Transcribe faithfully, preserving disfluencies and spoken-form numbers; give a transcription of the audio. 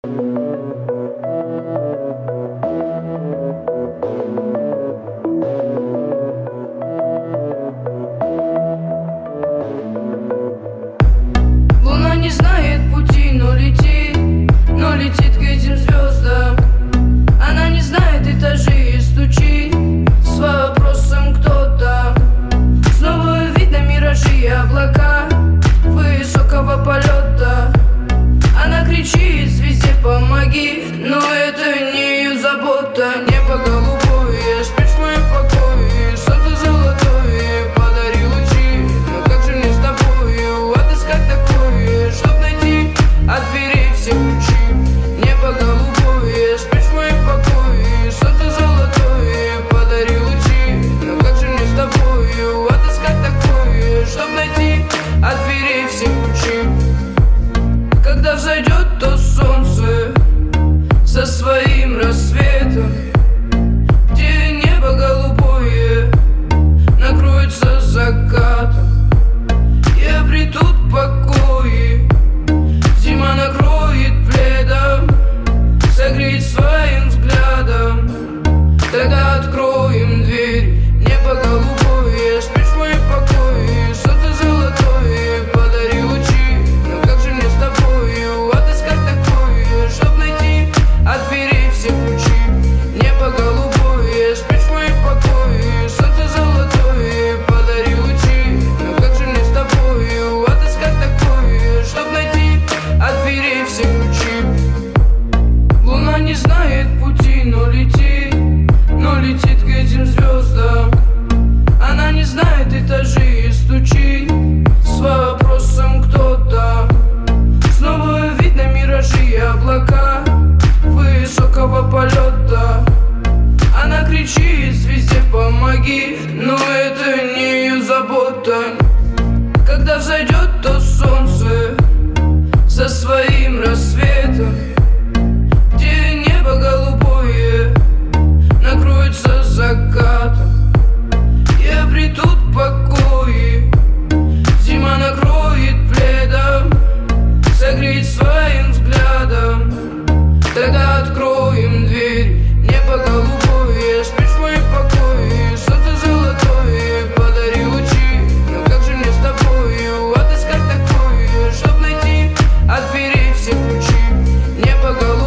Луна не знает пути, но летит, но летит к этим звездам. Она не знает этажей и стучит с вопросом кто там. Снова видно миражи и облака высокого полета. Она кричит звезде помоги, но это не ее забота. Небо голубое, спишь в моем покое, солнце золотое, подари лучи. Но как же мне с тобою отыскать такое, чтоб найти от дверей все ключи? Небо голубое, спишь в моем покое, солнце золотое, подари лучи. Но как же мне с тобою отыскать такое, чтоб найти от дверей все ключи? Когда взойдет то солнце со своим рассветом, где небо голубое накроется закатом, и обретут покои, зима накроет пледом, согреть своим взглядом. Тогда откроем дверь. Небо голубое, спишь в моем покое, солнце золотое, подари лучи. Но как же мне с тобою отыскать такое, чтоб найти от дверей все ключи? Небо голубое, спишь в моем покое, солнце золотое, подари лучи. Но как же мне с тобою отыскать такое, чтоб найти от дверей все ключи? Луна не знает пути, но летит, но летит к этим звездам. Она не знает этажей и стучит с вопросом кто там. Снова видно миражи и облака высокого полета. Она кричит звезде помоги, но это не ее забота. Когда взойдет то солнце со своим рассветом, где небо голубое накроется закатом, и обретут покои, зима накроет пледом, согреть своим взглядом. Тогда откроем дверь. Небо голубое, спишь в моем покое, солнце золотое, подари лучи. Но как же мне с тобою отыскать такое, чтоб найти от дверей все ключи? Небо голубое.